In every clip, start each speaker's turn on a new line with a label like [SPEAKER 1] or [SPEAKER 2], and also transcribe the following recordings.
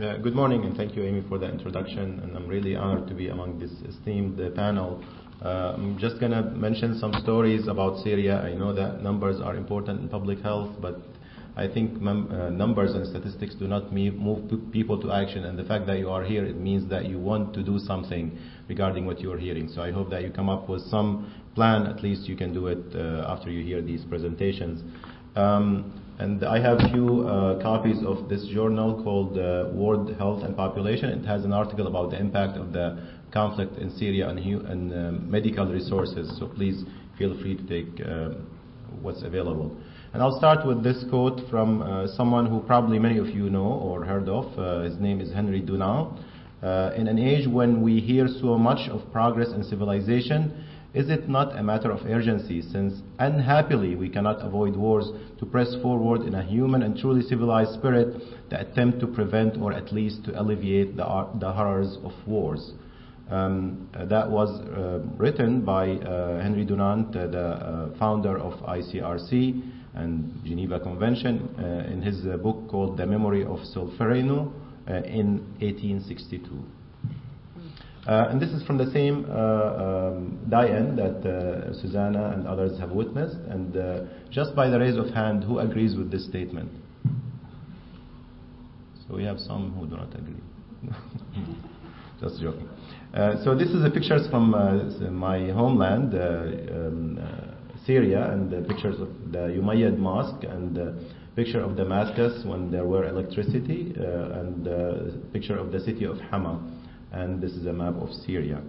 [SPEAKER 1] Good morning, and thank you, Amy, for the introduction. And I'm really honored to be among this esteemed panel. I'm just going to mention some stories about Syria. I know that numbers are important in public health, but I think numbers and statistics do not move people to action. And the fact that you are here, it means that you want to do something regarding what you are hearing. So I hope that you come up with some plan. At least you can do it after you hear these presentations. And I have a few copies of this journal called World Health and Population. It has an article about the impact of the conflict in Syria on medical resources. So please feel free to take what's available. And I'll start with this quote from someone who probably many of you know or heard of. His name is Henry Dunant. In an age when we hear so much of progress and civilization, is it not a matter of urgency, since unhappily we cannot avoid wars, to press forward in a human and truly civilized spirit the attempt to prevent or at least to alleviate the horrors of wars? That was written by Henry Dunant, the founder of ICRC and Geneva Convention, in his book called The Memory of Solferino in 1862. And this is from the same die-in that Susanna and others have witnessed. And just by the raise of hand, who agrees with this statement? So we have some who do not agree. Just joking. So this is the pictures from my homeland, Syria, and the pictures of the Umayyad Mosque, and the picture of Damascus when there were electricity, and the picture of the city of Hama. And this is a map of Syria.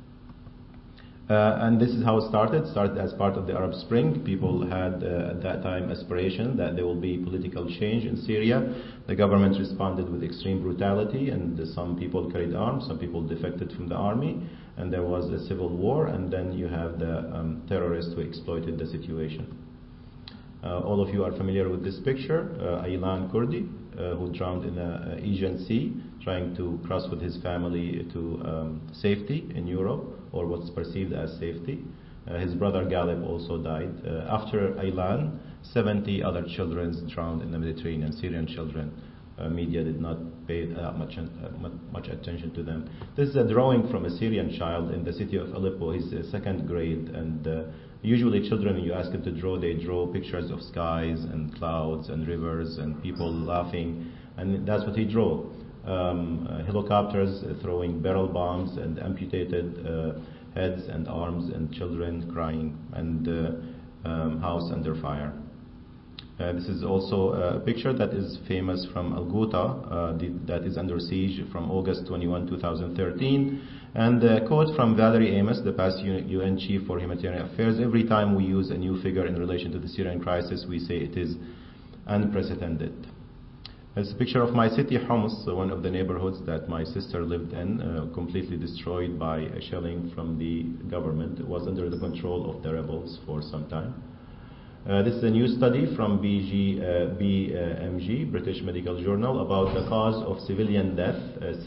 [SPEAKER 1] And this is how it started. It started as part of the Arab Spring. People had at that time aspiration that there will be political change in Syria. The government responded with extreme brutality, and some people carried arms, some people defected from the army, and there was a civil war, and then you have the terrorists who exploited the situation. All of you are familiar with this picture, Aylan Kurdi, who drowned in the Aegean Sea, trying to cross with his family to safety in Europe, or what's perceived as safety. His brother Galib also died. After Aylan, 70 other children drowned in the Mediterranean, Syrian children. Media did not pay much attention to them. This is a drawing from a Syrian child in the city of Aleppo. He's second grade, and usually children, when you ask them to draw, they draw pictures of skies and clouds and rivers and people laughing, and that's what he drew. Helicopters throwing barrel bombs and amputated heads and arms and children crying, and house under fire. This is also a picture that is famous from Al Ghouta, that is under siege from August 21, 2013. And a quote from Valerie Amos, the past UN Chief for Humanitarian Affairs: every time we use a new figure in relation to the Syrian crisis, we say it is unprecedented. It's a picture of my city, Homs, one of the neighborhoods that my sister lived in, completely destroyed by a shelling from the government. It was under the control of the rebels for some time. This is a new study from BMG, British Medical Journal, about the cause of civilian death.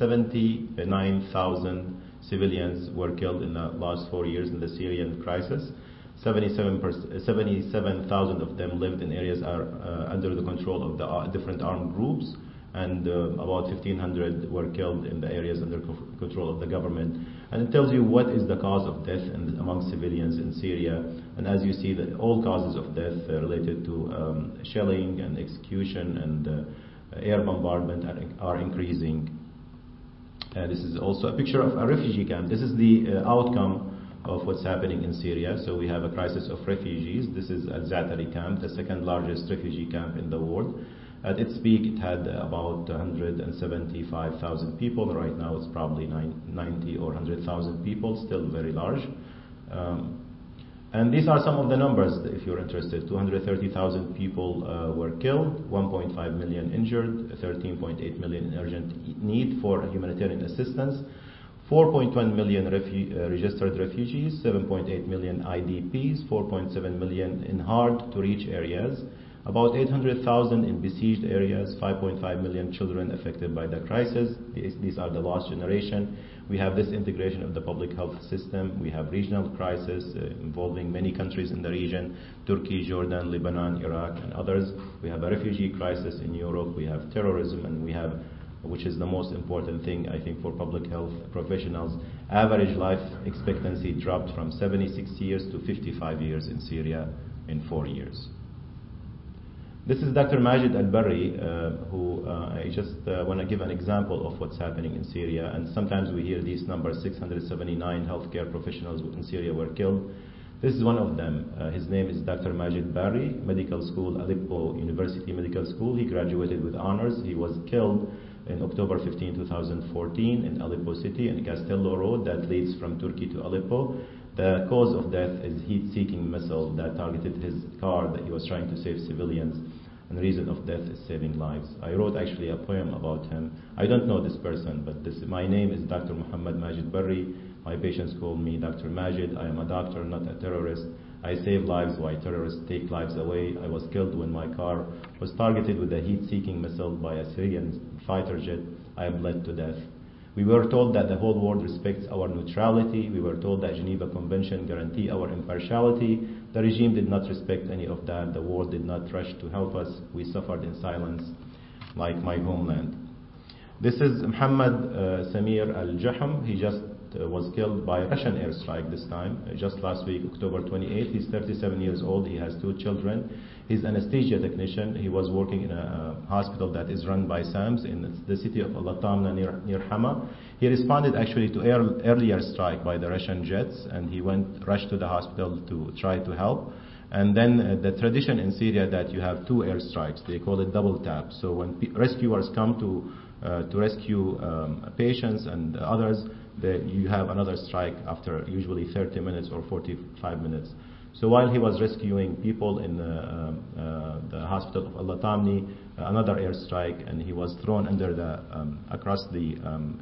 [SPEAKER 1] 79,000 civilians were killed in the last 4 years in the Syrian crisis. 77,000 of them lived in areas under the control of the different armed groups, and about 1,500 were killed in the areas under control of the government. And it tells you what is the cause of death among civilians in Syria. And as you see, all causes of death related to shelling and execution and air bombardment are increasing. This is also a picture of a refugee camp. This is the outcome of what's happening in Syria. So we have a crisis of refugees. This is Al-Zaatari camp, the second largest refugee camp in the world. At its peak, it had about 175,000 people. Right now, it's probably 90 or 100,000 people, still very large. And these are some of the numbers, if you're interested. 230,000 people were killed, 1.5 million injured, 13.8 million in urgent need for humanitarian assistance, 4.1 million registered refugees, 7.8 million IDPs, 4.7 million in hard-to-reach areas, about 800,000 in besieged areas, 5.5 million children affected by the crisis. These are the lost generation. We have this integration of the public health system. We have regional crisis involving many countries in the region: Turkey, Jordan, Lebanon, Iraq, and others. We have a refugee crisis in Europe. We have terrorism, and we have which is the most important thing, I think, for public health professionals. Average life expectancy dropped from 76 years to 55 years in Syria in 4 years. This is Dr. Majid Al-Barri, who I just want to give an example of what's happening in Syria. And sometimes we hear these numbers: 679 healthcare professionals in Syria were killed. This is one of them. His name is Dr. Majid Barri, Medical School, Aleppo University Medical School. He graduated with honors. He was killed in October 15, 2014 in Aleppo City, in Castello Road that leads from Turkey to Aleppo. The cause of death is heat-seeking missile that targeted his car that he was trying to save civilians. And the reason of death is saving lives. I wrote actually a poem about him. I don't know this person, but my name is Dr. Muhammad Majid Barri. My patients call me Dr. Majid. I am a doctor, not a terrorist. I save lives while terrorists take lives away. I was killed when my car was targeted with a heat-seeking missile by a Syrian fighter jet. I bled to death. We were told that the whole world respects our neutrality. We were told that Geneva Convention guarantee our impartiality. The regime did not respect any of that. The world did not rush to help us. We suffered in silence, like my homeland. This is Muhammad Samir Al-Jahm. He just was killed by a Russian airstrike this time, just last week, October 28th. He's 37 years old. He has 2 children. He's an anesthesia technician. He was working in a hospital that is run by SAMS in the city of Al-Tamna near Hama. He responded actually to earlier strike by the Russian jets, and he rushed to the hospital to try to help. And then the tradition in Syria that you have 2 airstrikes. They call it double tap. So when rescuers come to rescue patients and others, you have another strike after usually 30 minutes or 45 minutes. So while he was rescuing people in the hospital of Al-Tamni, another airstrike, and he was thrown under across the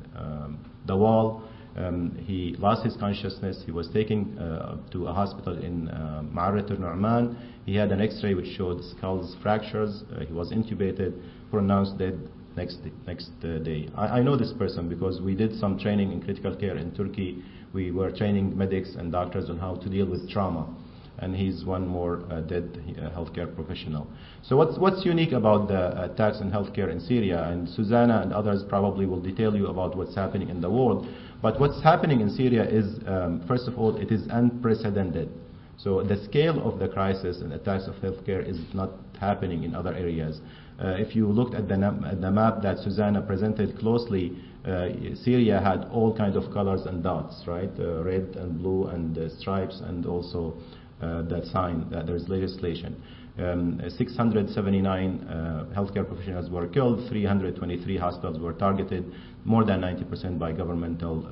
[SPEAKER 1] wall. He lost his consciousness. He was taken to a hospital in Ma'arat al-Nu'man. He had an X-ray which showed skull fractures. He was intubated, pronounced dead next day. I know this person because we did some training in critical care in Turkey. We were training medics and doctors on how to deal with trauma. And he's one more dead healthcare professional. So what's unique about the attacks in healthcare in Syria, and Susanna and others probably will detail you about what's happening in the world, but what's happening in Syria is, first of all, it is unprecedented. So the scale of the crisis and attacks of healthcare is not happening in other areas. If you looked at the map that Susanna presented closely, Syria had all kinds of colors and dots, right? Red and blue and stripes, and also that sign that there is legislation. 679 healthcare professionals were killed, 323 hospitals were targeted, more than 90% by governmental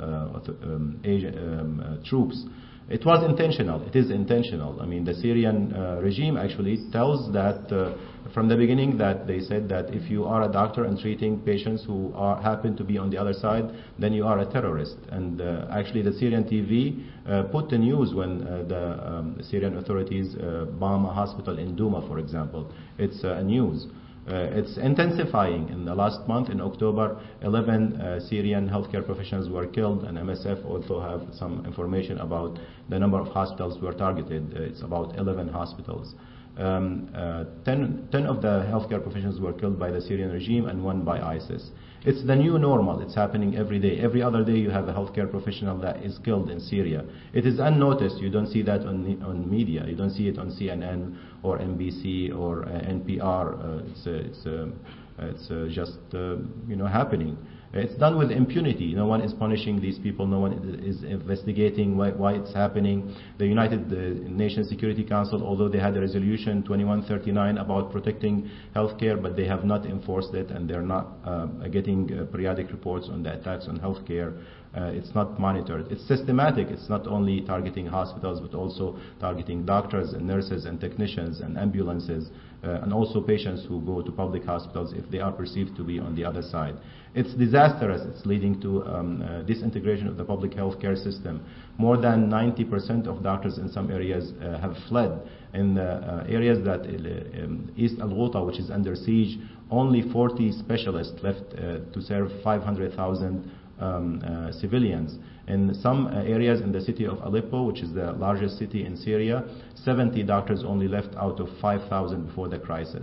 [SPEAKER 1] troops. It was intentional. It is intentional. I mean, the Syrian regime actually tells that from the beginning that they said that if you are a doctor and treating patients who happen to be on the other side, then you are a terrorist. And actually the Syrian TV put the news when the Syrian authorities bomb a hospital in Douma, for example. It's news. It's intensifying. In the last month, in October, 11 Syrian healthcare professionals were killed, and MSF also have some information about the number of hospitals were targeted. It's about 11 hospitals. 10 of the healthcare professionals were killed by the Syrian regime and 1 by ISIS. It's the new normal. It's happening every day. Every other day you have a healthcare professional that is killed in Syria. It is unnoticed. You don't see that on media. You don't see it on CNN or NBC or NPR. It's just happening. It's done with impunity. No one is punishing these people. No one is investigating why it's happening. The United Nations Security Council, although they had a resolution 2139 about protecting healthcare, but they have not enforced it, and they're not getting periodic reports on the attacks on healthcare. It's not monitored. It's systematic. It's not only targeting hospitals, but also targeting doctors and nurses and technicians and ambulances, and also patients who go to public hospitals if they are perceived to be on the other side. It's disastrous. It's leading to disintegration of the public health care system. More than 90% of doctors in some areas have fled. In the areas that East Al-Ghouta, which is under siege, only 40 specialists left to serve 500,000 civilians. In some areas in the city of Aleppo, which is the largest city in Syria, 70 doctors only left out of 5,000 before the crisis.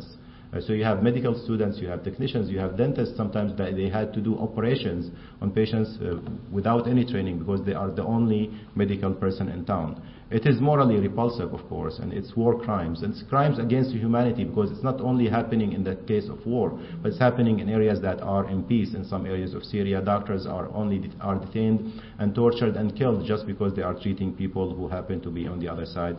[SPEAKER 1] So you have medical students, you have technicians, you have dentists. Sometimes they had to do operations on patients without any training because they are the only medical person in town. It is morally repulsive, of course, and it's war crimes. And it's crimes against humanity because it's not only happening in the case of war, but it's happening in areas that are in peace. In some areas of Syria, doctors are detained and tortured and killed just because they are treating people who happen to be on the other side.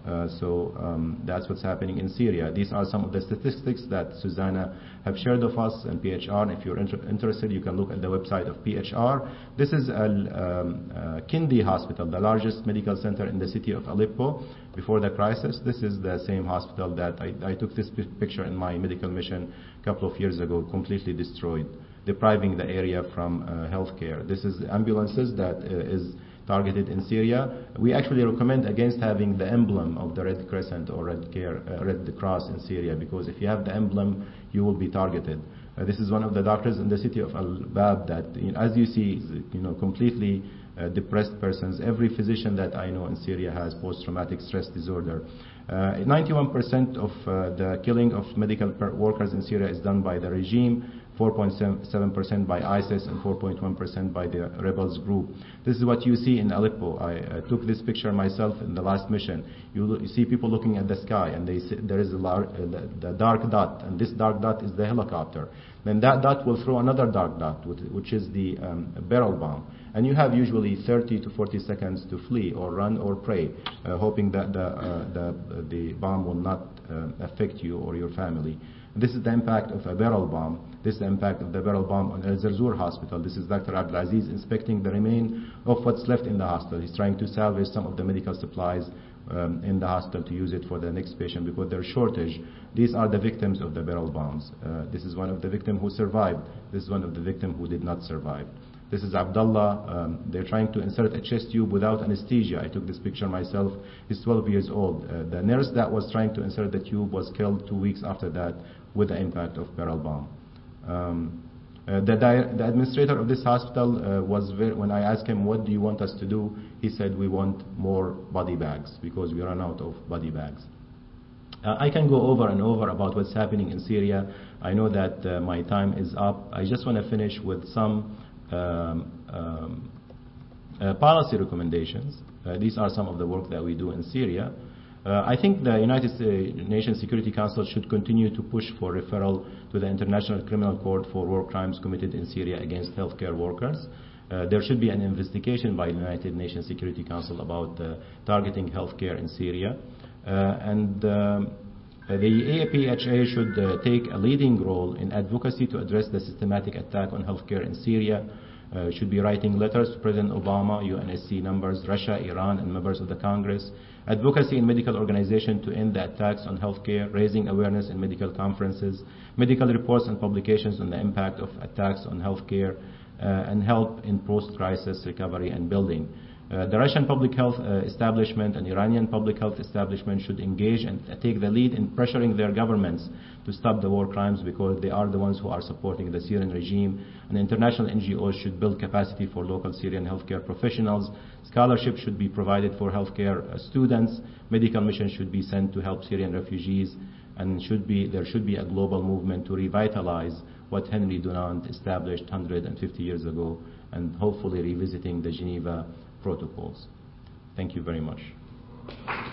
[SPEAKER 1] That's what's happening in Syria. These are some of the statistics that Susanna have shared with us and PHR. And if you're interested, you can look at the website of PHR. This is Kindi Hospital, the largest medical center in the city of Aleppo before the crisis. This is the same hospital that I took this picture in my medical mission a couple of years ago, completely destroyed, depriving the area from health care. This is ambulances that is targeted in Syria. We actually recommend against having the emblem of the Red Crescent or Red Cross in Syria, because if you have the emblem, you will be targeted. This is one of the doctors in the city of Al-Bab that, as you see, completely depressed persons. Every physician that I know in Syria has post-traumatic stress disorder. 91% of the killing of medical workers in Syria is done by the regime, 4.7% by ISIS, and 4.1% by the rebels group. This is what you see in Aleppo. I took this picture myself in the last mission. You see people looking at the sky, and there is the dark dot, and this dark dot is the helicopter. Then that dot will throw another dark dot, which is the barrel bomb. And you have usually 30 to 40 seconds to flee or run or pray, hoping that the bomb will not affect you or your family. This is the impact of a barrel bomb. This is the impact of the barrel bomb on Al Zarzur Hospital. This is Dr. Abdulaziz inspecting the remain of what's left in the hospital. He's trying to salvage some of the medical supplies in the hospital to use it for the next patient because there's shortage. These are the victims of the barrel bombs. This is one of the victims who survived. This is one of the victims who did not survive. This is Abdullah. They're trying to insert a chest tube without anesthesia. I took this picture myself. He's 12 years old. The nurse that was trying to insert the tube was killed 2 weeks after that with the impact of barrel bomb. The administrator of this hospital when I asked him, what do you want us to do? He said, we want more body bags because we run out of body bags. I can go over and over about what's happening in Syria. I know that my time is up. I just want to finish with some policy recommendations. These are some of the work that we do in Syria. I think the United Nations Security Council should continue to push for referral to the International Criminal Court for war crimes committed in Syria against healthcare workers. There should be an investigation by the United Nations Security Council about targeting healthcare in Syria. The APHA should take a leading role in advocacy to address the systematic attack on healthcare in Syria. Should be writing letters to President Obama, UNSC members, Russia, Iran, and members of the Congress. Advocacy in medical organizations to end the attacks on healthcare, raising awareness in medical conferences, medical reports and publications on the impact of attacks on healthcare, and help in post-crisis recovery and building. The Russian public health establishment and Iranian public health establishment should engage and take the lead in pressuring their governments to stop the war crimes because they are the ones who are supporting the Syrian regime. And international NGOs should build capacity for local Syrian healthcare professionals. Scholarships should be provided for healthcare students. Medical missions should be sent to help Syrian refugees. And there should be a global movement to revitalize what Henry Dunant established 150 years ago, and hopefully revisiting the Geneva protocols. Thank you very much.